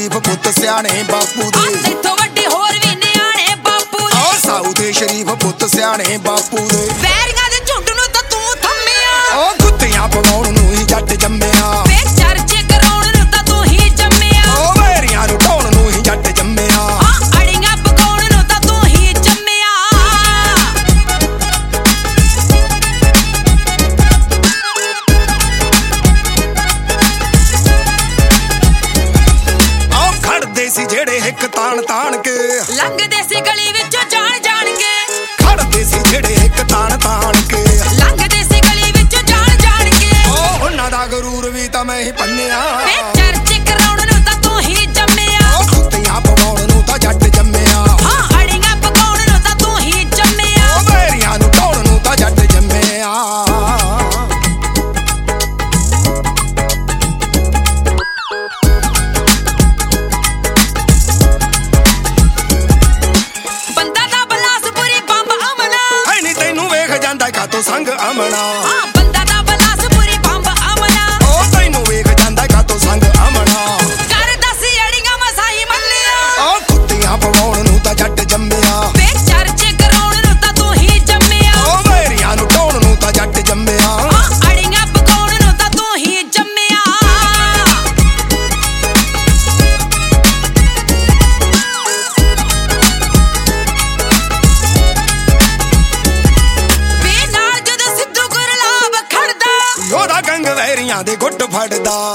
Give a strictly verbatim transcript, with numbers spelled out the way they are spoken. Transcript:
ਸ਼ਰੀਫ ਪੁੱਤ ਸਿਆਣੇ ਬਾਪੂ ਦੇ। ਤੇਥੋਂ ਵੱਡੇ ਹੋਰ ਵੀ ਨਿਆਣੇ ਬਾਪੂ ਦੇ। ਓ ਸਾਊ ਦੇ ਸ਼ਰੀਫ ਪੁੱਤ ਸਿਆਣੇ ਬਾਪੂ ਦੇ। ਵੈਰੀਆਂ ਦੇ ਝੁੰਡ ਨੂੰ ਤਾਂ ਤੂੰ ਥੰਮਿਆ। ਓ ਕੁੱਤਿਆਂ ਪਵਾਉਣ ਨੂੰ ਹੀ ਜੱਟ ਜੰਮਿਆ। ਵੇ ਚਰਚੇ ਕਰਾਉਣ ਨੂੰ ਤਾਂ ਤੂੰ ਹੀ ਜੰਮਿਆ। ਓ ਵੈਰੀਆਂ ਨੂੰ ਢਾਉਣ ਨੂੰ ਹੀ ਜੱਟ ਜੰਮਿਆ। ਹਾਂ ਅੜੀਆਂ ਪਕਾਉਣ ਨੂੰ ਤਾਂ ਤੂੰ ਹੀ ਜੰਮਿਆ। ਓ ਖੜਦੇ ਸੀ ਜਿਹੜੇ ਇੱਕ ਤਾਣ ਤਾਣ ਕੇ। ਲੰਘਦੇ ਸੀ ਗਲੀ ਵਿੱਚੋਂ ਜਾਣ ਜਾਣ ਕੇ। ਖੜਦੇ ਸੀ ਜਿਹੜੇ ਇੱਕ ਤਾਣ ਤਾਣ ਕੇ। ਲੰਘਦੇ ਸੀ ਗਲੀ ਵਿੱਚੋਂ ਜਾਣ ਜਾਣ ਕੇ। ਓ ਉਹਨਾਂ ਦਾ ਗਰੂਰ ਵੀ ਤਾਂ ਮੈਂ ਹੀ ਪੰਨਿਆ। ਵੇ ਚਰਚੇ ਕਰਾਉਣ ਨੂੰ ਤਾਂ ਤੂੰ ਹੀ ਜੰਮਿਆ। ਓ ਕੁੱਤਿਆਂ ਪਵਾਉਣ ਨੂੰ ਤਾਂ ਜੱਟ ਜੰਮਿਆ। ਹਾਂ ਅੜੀਆਂ ਪਕਾਉਣ ਨੂੰ ਤਾਂ ਤੂੰ ਹੀ ਜੰਮਿਆ। ਓ ਵੈਰੀਆਂ ਨੂੰ ਢਾਉਣ ਨੂੰ ਤਾਂ ਜੱਟ ਜੰਮਿਆ। ਬੰਦਾ ਦਾ ਬਲਾਸਪੁਰੀ ਬੰਬ ਅਮਨਾ। ਹੈ ਨੀ ਤੈਨੂੰ ਵੇਖ ਜਾਂਦਾ ਕਾਤੋਂ ਸੰਗ ਅਮਣਾ। ਹਾਂ ਬੰਦਾ ਦਾ ਬਲਾਸਪੁਰੀ ਬੰਬ ਅਮਨਾ। ਓ ਤੈਨੂੰ ਵੇਖ ਜਾਂਦਾ ਕਾਤੋਂ ਸੰਗ ਅਮਣਾ। ਕਰਦਾ ਸੀ ਅੜੀਆਂ ਮਸਾਈ ਮੰਨਿਆ। ਓ ਕੁੱਤਿਆਂ ਪਵਾਉਣ ਨੂੰ ਤਾਂ ਜੱਟ ਜੰਮਿਆ। ਵੇ ਚਰਚੇ ਕਰਾਉਣ ਨੂੰ ਤਾਂ ਤੂੰ ਹੀ ਜੰਮਿਆ। ਓ ਵੈਰੀਆਂ ਨੂੰ ਢਾਉਣ ਨੂੰ ਤਾਂ ਜੱਟ ਜੰਮਿਆ। ਹਾਂ ਅੜੀਆਂ ਪਕਾਉਣ ਨੂੰ ਤਾਂ ਤੂੰ ਹੀ ਜੰਮਿਆ। ਵੇ ਨਾਲ ਜਦੋਂ ਸਿੱਧੂ ਗੁਰਲਾਬ ਖੜਦਾ। ਉਹਦਾ ਗੰਗ ਵੈਰੀਆਂ ਦੇ ਗੁੱਟ ਫੜਦਾ।